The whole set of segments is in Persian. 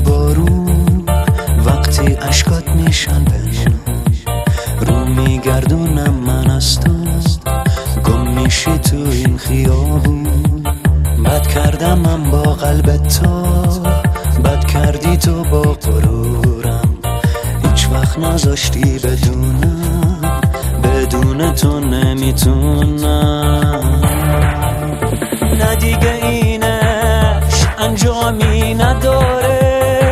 بارون وقتی اشکات میشن بنون رو میگردونم من از تو گم میشی تو این خیابون بد کردم من با قلب تو بد کردی تو با غرورم هیچ وقت نذاشتی بدون تو نمیتونم نه دیگه اینش انجامی نداره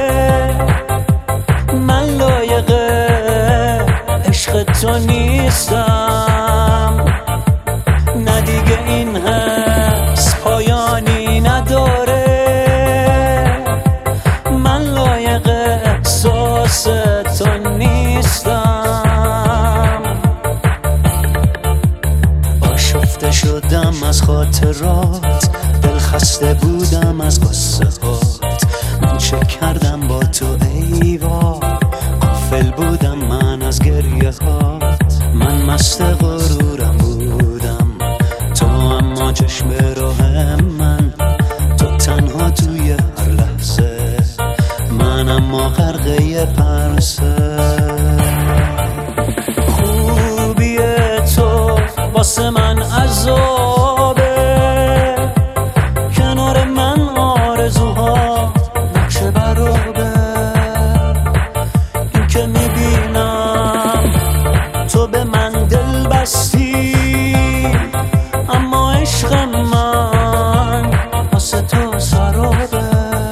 من لایق عشق تو نیستم نه دیگه این حس پایانی نداره من لایق احساس تو نیستم آشفته شدم از خاطرات دل خسته بودم از قصه هات من چه کردم با تو ایوا غافل بودم من از گریه هات من مست غرورم بودم تو اما چشم راه من تو تنها توی هر لحظه من اما غرقه پرسه خوبی تو واسه من عذابه کنار من آرزوها نقش برابه این که میبینم تو به من دل بستی اما عشق من واسه تو سرابه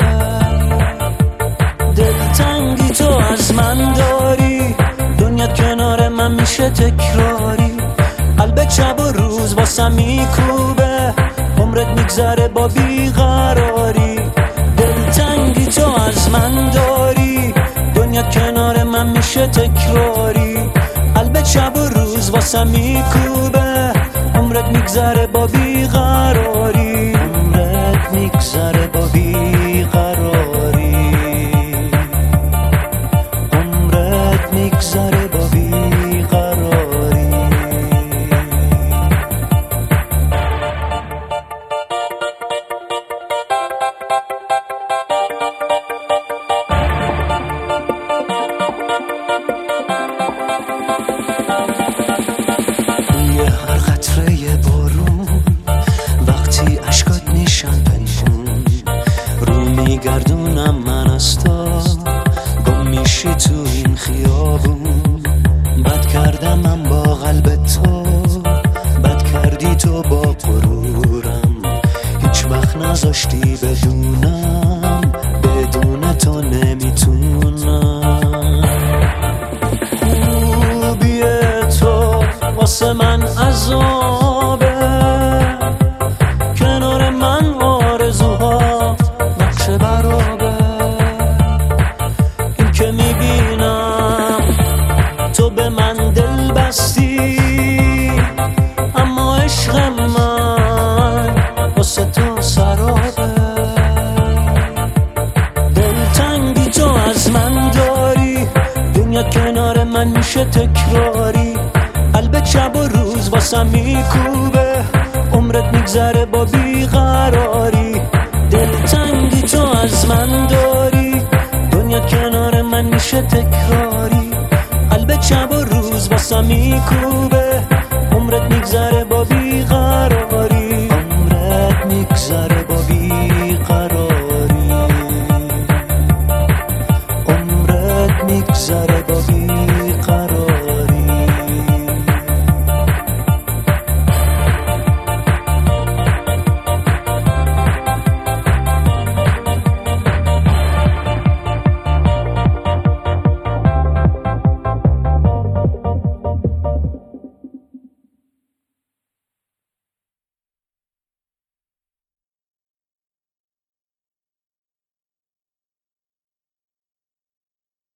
دلتنگی تو از من داری دنیا کنار من میشه تکراری قلب شب و روز واسه میکوبه عمرت میگذره با بیقراری دلتنگی تو از من داری دنیا کنار من میشه تکراری قلب شب و روز واسه میکوبه عمرت میگذره با بیقراری عمرت میگذره با بیقراری عمرت میگذره با بیقراری توی هر قطره بارون وقتی اشکات میشن پنهون رو میگردونم من از تو گم میشی تو این خیابون بد کردم من با قلب تو بد کردی تو با غرورم هیچ وقت نذاشتی بدون تو نمیتونم خوبی تو واسه من عذابه کنار من آرزوها نقش برابه این که میبینم تو به من دل بستی اما عشق من واسه تو سرابه دلتنگی تو از من داری دنیا کنار من میشه تکراری قلب شب و روز واسه میکوبه عمرت میگذره با بیقراری دلتنگی تو از من داری دنیا کنار من میشه تکراری قلب شب و روز واسه میکوبه عمرت میگذره با بیقراری عمرت میگذره با